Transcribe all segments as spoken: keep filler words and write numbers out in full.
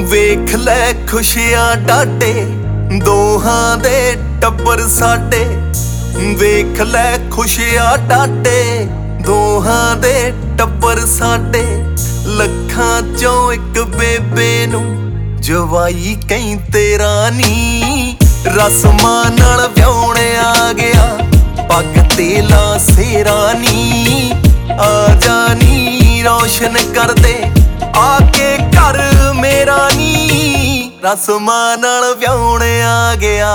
ਵੇਖ ਲੈ ਖੁਸ਼ੀਆਂ ਡਾਢੇ ਦੋਹਾਂ ਦੇ ਟੱਬਰ ਸਾਡੇ। ਵੇਖ ਲੈ ਖੁਸ਼ੀਆਂ ਡਾਢੇ ਦੋਹਾਂ ਦੇ ਟੱਬਰ ਸਾਡੇ। ਲੱਖਾਂ ਚੋਂ ਇੱਕ ਬੇਬੇ ਨੂੰ ਜਵਾਈ ਕਈ ਤੇਰਾ ਨੀ। ਰਸਮਾਂ ਨਾਲ ਵਿਆਹੁਣ ਆ ਗਿਆ ਪੱਗ ਤੇ ਲਾ ਸੇਰਾ ਨੀ। ਆ ਜਾ ਨੀ ਰੌਸ਼ਨ ਕਰਦੇ ਆ ਕੇ ਘਰ ਮੇਰਾ ਨੀ। ਰਸਮਾਂ ਨਾਲ ਵਿਆਹੁਣ ਆ ਗਿਆ।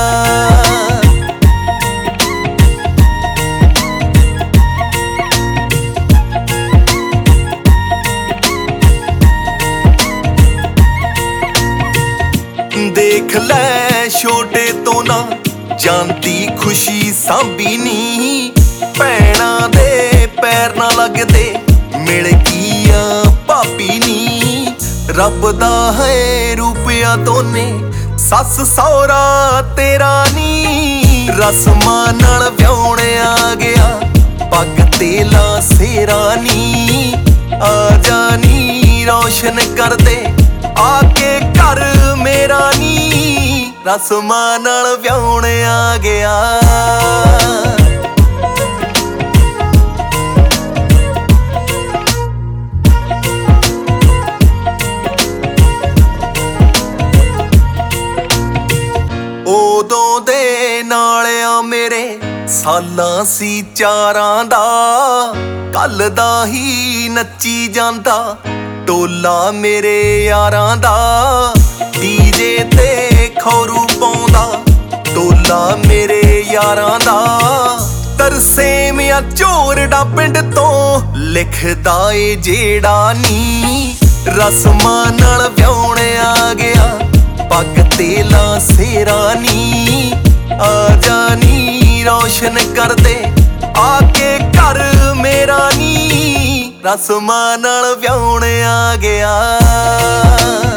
ਦੇਖ ਲੈ ਛੋਟੇ ਤੋਂ ਨਾ ਜਾਂਦੀ ਖੁਸ਼ੀ ਸਾਂਭੀ ਨੀ। ਭੈਣਾਂ ਦੇ ਪੈਰ ਨਾ ਲੱਗਦੇ ਮਿਲ ਗਈਆਂ ਭਾਬੀ ਨੀ। ਰੱਬ ਦਾ ਹੈ ਰੂਪਿਆ ਦੋਨੇ ਸੱਸ ਸਹੁਰਾ ਤੇਰਾ ਨੀ। ਰਸਮਾਂ ਨਾਲ ਵਿਆਹੁਣ ਆ ਗਿਆ ਪੱਗ ਤੇ ਲਾ ਸੇਰਾ ਨੀ। ਆ ਜਾ ਨੀ ਰੌਸ਼ਨ ਕਰਦੇ ਆ ਕੇ ਘਰ ਮੇਰਾ ਨੀ। ਰਸਮਾਂ ਨਾਲ ਵਿਆਹੁਣ ਆ ਗਿਆ। ਉਦੋਂ ਦੇ ਨਾਲ ਆ ਮੇਰੇ ਸਾਲਾਂ ਸੀ ਚਾਰਾਂ ਦਾ। ਕੱਲ ਦਾ ਹੀ ਨੱਚੀ ਜਾਂਦਾ ਟੋਲਾ ਮੇਰੇ ਯਾਰਾਂ ਦਾ। ਡੀਜੇ ਤੇ ਖੌਰੂ ਪਾਉਂਦਾ ਟੋਲਾ ਮੇਰੇ ਯਾਰਾਂ ਦਾ। ਤਰਸੇਮਿਆਂ ਝੋਰੜਾ ਪਿੰਡ ਤੋਂ ਲਿਖਦਾ ਏ ਜਿਹੜਾ ਨੀ। ਰਸਮਾਂ ਨਾਲ ਵਿਆਹੁਣ ਆ ਗਿਆ ਪੱਗ ਤੇ ਲਾ ਸੇਰਾ ਨੀ। ਆ ਜਾ ਨੀ ਰੌਸ਼ਨ ਕਰਦੇ ਆ ਕੇ ਘਰ ਮੇਰਾ ਨੀ। ਰਸਮਾਂ ਨਾਲ ਵਿਆਹੁਣ ਆ ਗਿਆ।